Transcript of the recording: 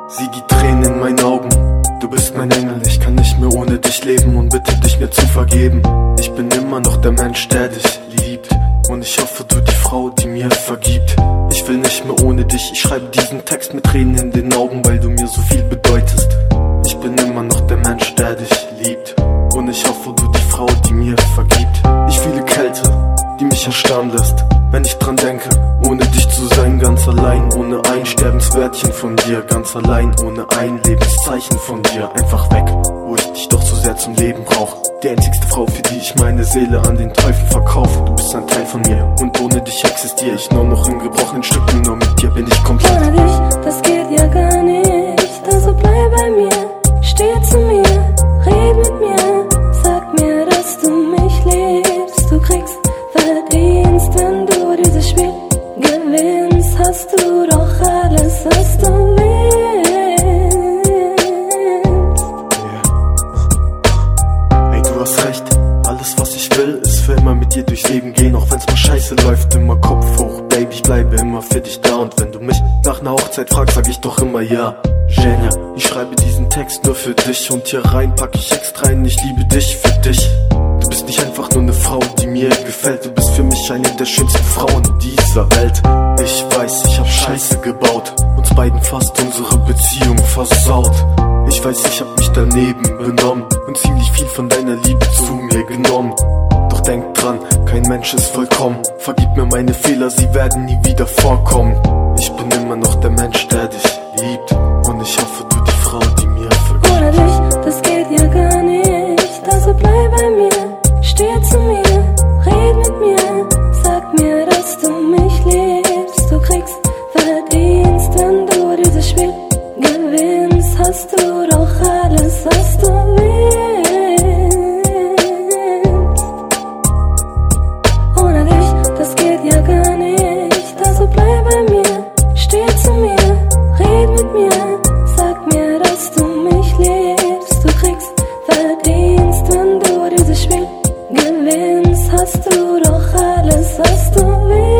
Sieh die Tränen in meinen Augen. Du bist mein Engel, ich kann nicht mehr ohne dich leben und bitte dich mir zu vergeben. Ich bin immer noch der Mensch, der dich liebt, und ich hoffe, du die Frau, die mir vergibt. Ich will nicht mehr ohne dich, ich schreibe diesen Text mit Tränen in den Augen, weil du mir so viel bedeutest. Ich bin immer noch der Mensch, der dich liebt, und ich hoffe, du die Frau, die mir vergibt. Ich fühle Kälte, die mich erstarren lässt, wenn ich dran denke, ohne dich zu sein, ganz allein, ohne ein Sterbenswörtchen von dir, ganz allein, ohne ein Lebenszeichen von dir, einfach weg, wo ich dich doch so sehr zum Leben brauch. Die einzigste Frau, für die ich meine Seele an den Teufel verkaufe. Du bist ein Teil von mir, und ohne dich existiere ich nur noch in gebrochenen Stücken, nur mit dir bin ich komplett. Ohne dich, das geht ja gar nicht, also bleib bei mir, steh zu mir, red mit mir, sag mir, dass du mich liebst, du kriegst Verdienst, wenn du dieses Spiel gewinnst, hast du doch alles, was du willst. Yeah. Ey, du hast recht, alles was ich will, ist für immer mit dir durchs Leben gehen, auch wenn's mal scheiße läuft, immer Kopf hoch, Baby, ich bleibe immer für dich da, und wenn du mich nach ner Hochzeit fragst, sag ich doch immer ja. Genia, ich schreibe diesen Text nur für dich, und hier rein pack ich extra ein, ich liebe dich für dich. Du bist nicht einfach nur eine Frau, die mir gefällt, du bist für mich eine der schönsten Frauen dieser Welt. Ich weiß, ich hab Scheiße gebaut, uns beiden fast unsere Beziehung versaut. Ich weiß, ich hab mich daneben benommen und ziemlich viel von deiner Liebe zu mir genommen. Doch denk dran, kein Mensch ist vollkommen, vergib mir meine Fehler, sie werden nie wieder vorkommen. Ich bin immer noch der Mensch, der dich liebt, und ich hoffe, du die Frau, die mir vergibt. Ohne dich, das geht ja gar nicht, also bleib bei mir, steh zu mir, red mit mir, sag mir, dass du mich liebst, du kriegst Verdienst, wenn du dieses Spiel gewinnst, hast du doch alles, was du willst. Ohne dich, das geht ja gar nicht, also bleib bei mir, steh zu mir, red mit mir, sag mir, dass du mich liebst, du kriegst Verdienst, wenn du dieses Spiel gewinnst, hast du doch alles, was du willst.